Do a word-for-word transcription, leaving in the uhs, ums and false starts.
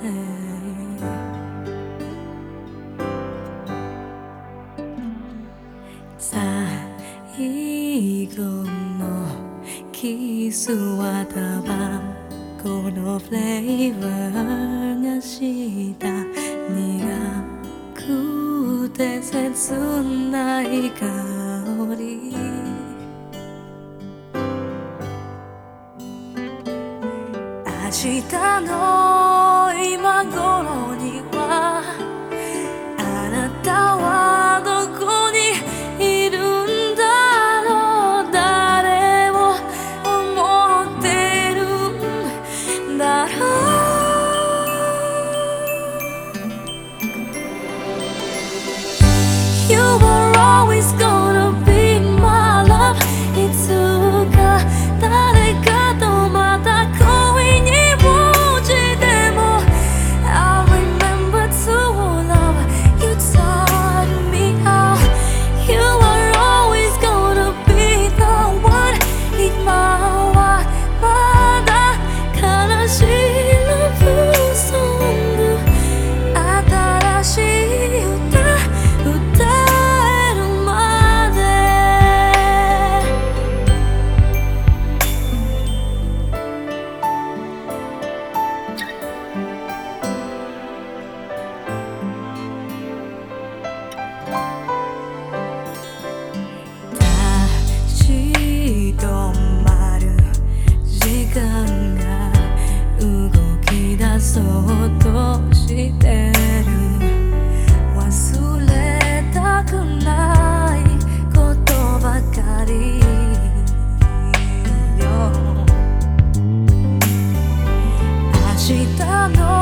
最後のキスはタバコのフレーバーがした苦くて切ない香り明日の今頃にはあなたはどこにいるんだろう誰を思ってるんだろう You were always gonna be my love いつか誰かとまた恋に落ちても I remember to love you taught me how You are always gonna be the one 今はまだ悲しい Love song 新しい歌歌えるまで立ち止まる時間が動き出そうとしてる忘れたくないことばかりよ明日の